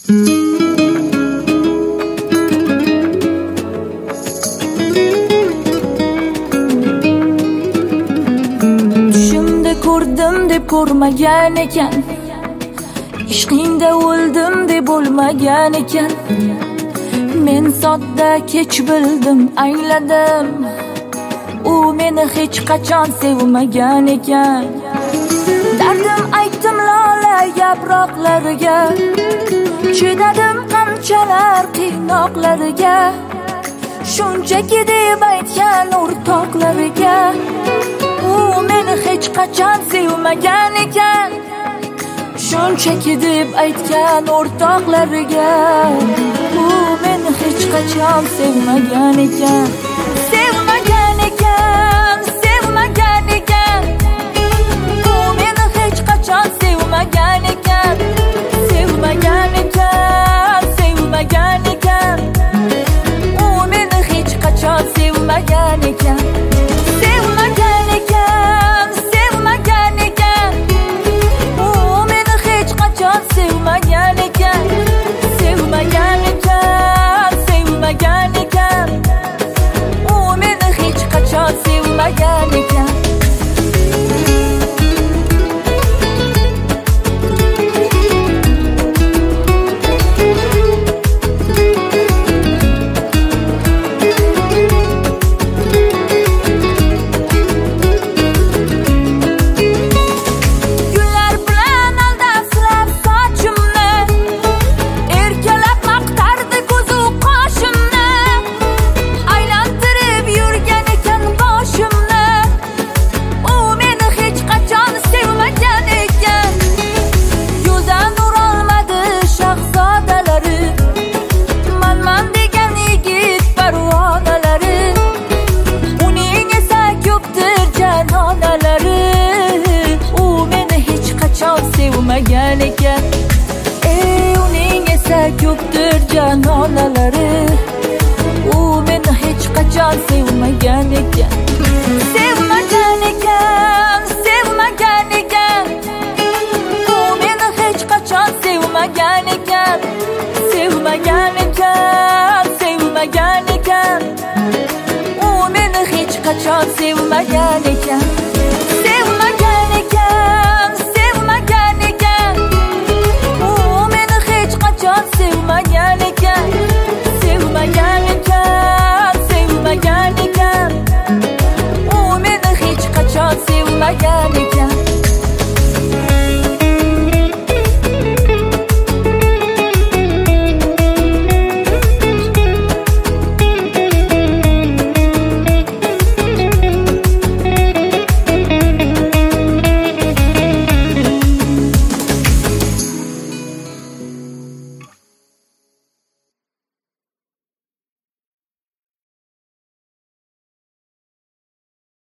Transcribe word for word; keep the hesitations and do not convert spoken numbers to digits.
Tushimda ko'rdim deb ko'rmagan ekan, ishqingda o'ldim deb bo'lmagan ekan. Men sodda kech bildim, angladim, u meni hech qachon sevmagan ekan. Dardim aytdim lola yaproqlariga, chidadim qanchalar qiynoqlariga. Shunchaki deb aytgan o'rtoqlariga, u meni hech qachon sevmagan ekan. Shunchaki deb aytgan o'rtoqlariga, u meni hech qachon sevmagan ekan. Sevmagan ekan, sevmagan ekan, u meni hech qachon sevmagan ekan. Sevmagan ekan, sevmagan ekan, u meni hech qachon sevmagan ekan. Sevmagan ekan, sevmagan ekan, u meni hech qachon sevmagan ekan. Sevmagan ekan, sevmagan ekan, u meni hech qachon sevmagan ekan. Sevmagan ekan, ey uning esa ko'pdir janonalari, u meni hech qachon sevmagan ekan. Sevmagan ekan, sevmagan ekan, u meni hech qachon sevmagan ekan. Sevmagan ekan, sevmagan ekan, u meni hech qachon sevmagan ekan.